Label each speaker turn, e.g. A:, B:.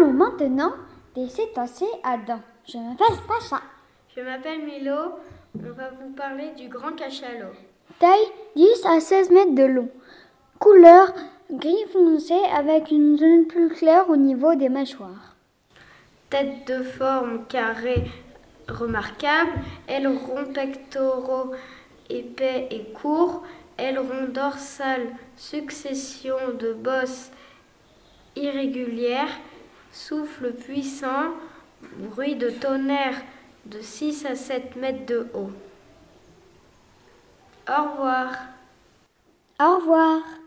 A: Parlons maintenant des cétacés à dents. Je m'appelle Sacha.
B: Je m'appelle Milo. On va vous parler du grand cachalot.
A: Taille 10 à 16 mètres de long. Couleur gris foncé avec une zone plus claire au niveau des mâchoires.
B: Tête de forme carrée remarquable, ailerons pectoraux épais et courts, aileron dorsal, succession de bosses irrégulières, souffle puissant, bruit de tonnerre de 6 à 7 mètres de haut. Au revoir.
A: Au revoir.